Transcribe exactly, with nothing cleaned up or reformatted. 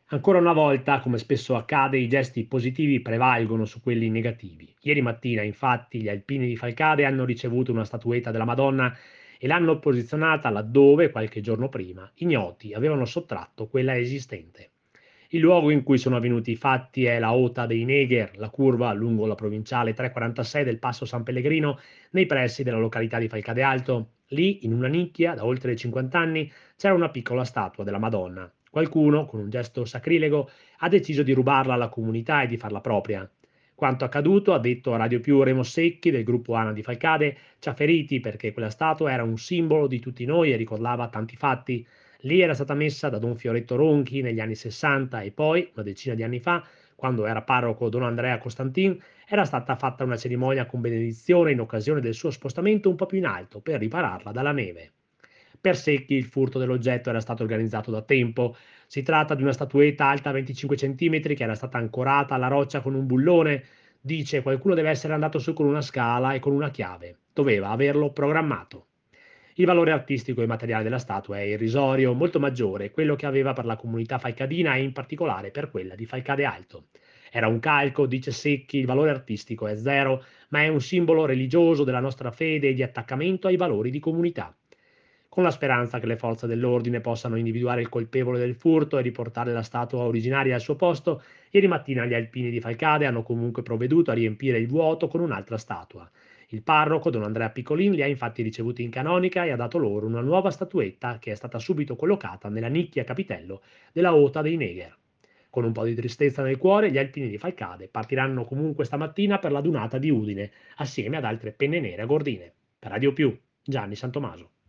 Ancora una volta, come spesso accade, i gesti positivi prevalgono su quelli negativi. Ieri mattina, infatti, gli alpini di Falcade hanno ricevuto una statuetta della Madonna e l'hanno posizionata laddove, qualche giorno prima, ignoti avevano sottratto quella esistente. Il luogo in cui sono avvenuti i fatti è la Ota dei Negher, la curva lungo la provinciale trecentoquarantasei del Passo San Pellegrino, nei pressi della località di Falcade Alto. Lì, in una nicchia, da oltre cinquanta anni, c'era una piccola statua della Madonna. Qualcuno, con un gesto sacrilego, ha deciso di rubarla alla comunità e di farla propria. Quanto accaduto, ha detto a Radio Più Remo Secchi del gruppo ANA di Falcade, ci ha feriti perché quella statua era un simbolo di tutti noi e ricordava tanti fatti. Lì era stata messa da Don Fioretto Ronchi negli anni sessanta e poi, una decina di anni fa, quando era parroco Don Andrea Costantin, era stata fatta una cerimonia con benedizione in occasione del suo spostamento un po' più in alto per ripararla dalla neve. Per Secchi il furto dell'oggetto era stato organizzato da tempo. Si tratta di una statuetta alta venticinque centimetri che era stata ancorata alla roccia con un bullone. Dice qualcuno deve essere andato su con una scala e con una chiave. Doveva averlo programmato. Il valore artistico e materiale della statua è irrisorio, molto maggiore quello che aveva per la comunità falcadina e in particolare per quella di Falcade Alto. Era un calco, dice Secchi, il valore artistico è zero, ma è un simbolo religioso della nostra fede e di attaccamento ai valori di comunità. Con la speranza che le forze dell'ordine possano individuare il colpevole del furto e riportare la statua originaria al suo posto, ieri mattina gli alpini di Falcade hanno comunque provveduto a riempire il vuoto con un'altra statua. Il parroco, don Andrea Piccolin, li ha infatti ricevuti in canonica e ha dato loro una nuova statuetta che è stata subito collocata nella nicchia capitello della Ota dei Negher. Con un po' di tristezza nel cuore, gli alpini di Falcade partiranno comunque stamattina per la dunata di Udine, assieme ad altre penne nere a Gordine. Per Radio Più, Gianni Santomaso.